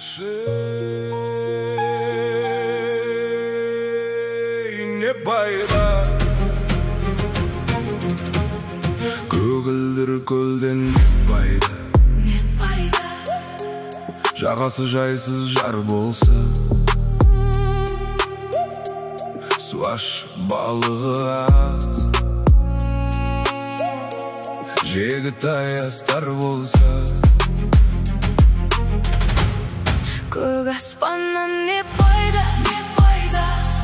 не пайда, көгілдір көлден не пайда, жағасы жайсыз жар болса, су ащы балығы аз, жегі таястар болса. Көк аспаннан не пайда, не пайда,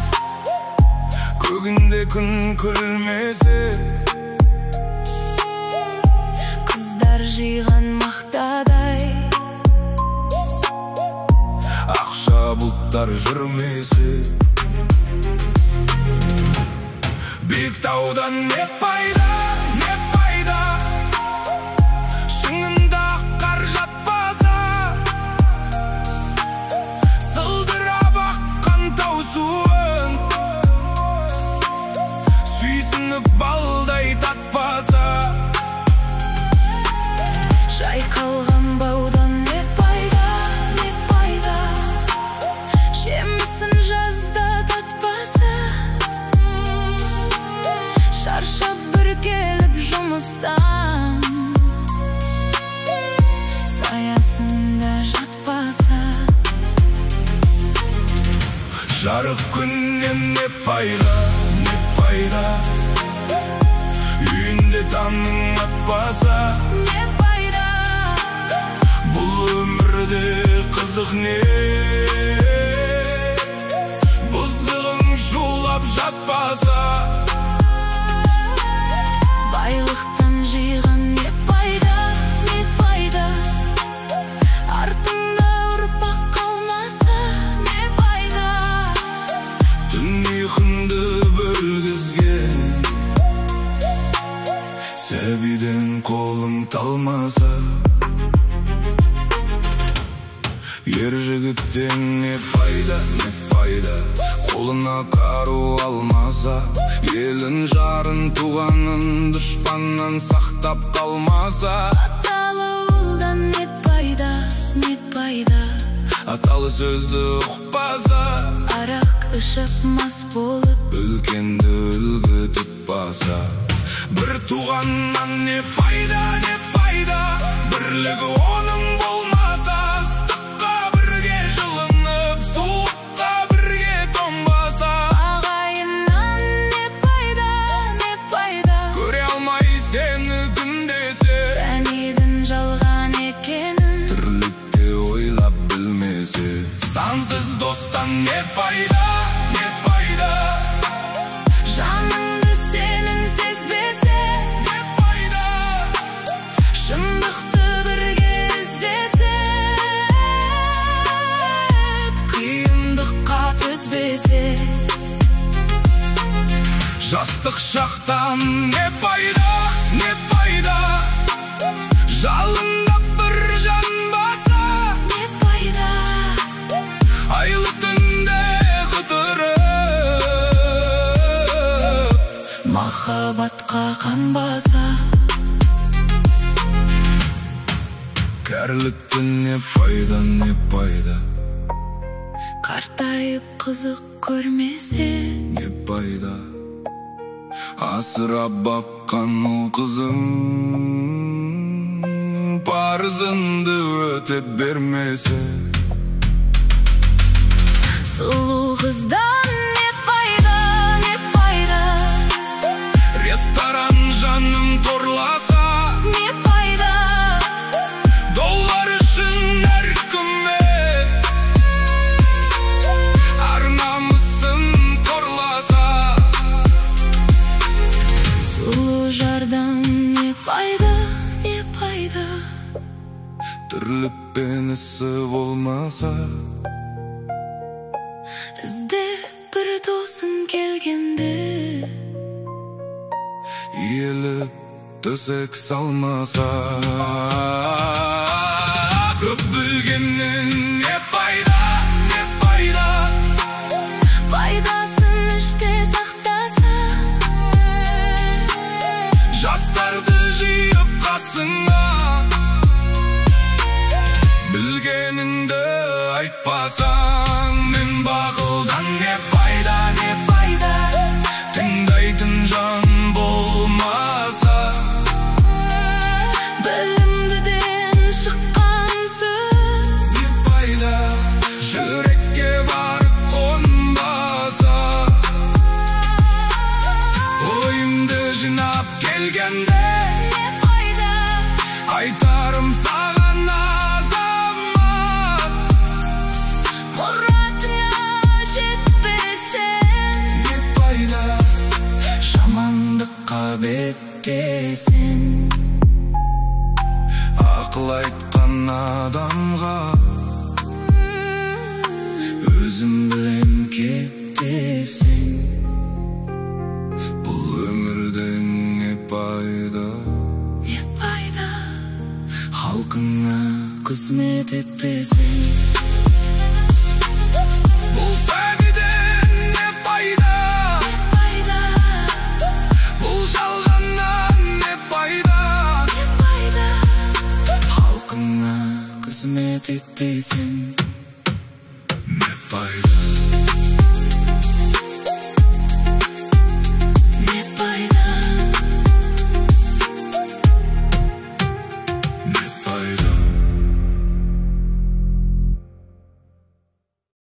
көгінде күн күлмесе, қыздар жиған мақтадай, ақша бұлттар жүрмесе. Биік таудан не пайда, не пайда, шыңында қар жатпаса, сылдырап аққан тау суын сүйсініп балдай татпаса. жайқалған баудан не пайда, не пайда, жемісін жазда татпаса, шаршап бір келіп жұмыстан саясында жатпаса. Жарық күннен не пайда, не пайда, үйінде таңның атпаса, Не пайда, бұл өмірде қызық не, бұздығың жулап жатпаса. байлықтан жиған не пайда, не пайда, артында ұрпақ қалмаса. Не пайда, Түн ұйқыңды бөлгізген сәбиден қолың талмаса. Ер жігіттен не пайда, не пайда, қолына қару алмаса, елін жарын туғанын дұшпаннан сақтап қалмаса. аталы ұлдан не пайда, не пайда, Аталы сөзді ұқпаса, арақ ішіп мас болып, үлкенді үлгі тұтпаса. Бір туғаннан не пайда, не пайда, бірлігі оның болмаса. Ыстыққа бірге жылынып, суыққа бірге тоңбаса. ағайыннан не пайда, не пайда, Көре алмай сені күндесе, тәнедің жалған екенін. тірлікте ойлап білмесе. Сансыз достан не пайда, не пайда, жаныңды сенің сезбесе, не пайда, шындықты бірге іздесек, қиындыққа төзбесе. жастық шақтан не пайда, не пайда, жалындап бір жан баса. Не пайда, Айлы түнде қыдырып, махаббатқа қанбаса. кәріліктен не пайда, не пайда, Қартайып қызық көрмесе. не пайда, асырап баққан ұл қызың парызыңды өтеп бермесе. Сұлу қыздан не пайда, не пайда, Ресторан жаным торласа, не пайда, доллар үшін әркімет ар намысын торласа. сұлу жардан не пайда, не пайда, Тірлік пен ісі болмаса. іздеп бір досың келгенде, Иіліп төсек салмаса. Көп білгеннен не пайда, не пайда, пайдасын іште сақтаса. жастарды жиып қасыңа, білгеніңді адамға өзім білем кетесің. Бұл өмірдің не пайда, халқыңа қызмет етпесең. Бұл фәниден не пайда, бұл жалғаннан не пайда, халқыңа қызмет етпесең.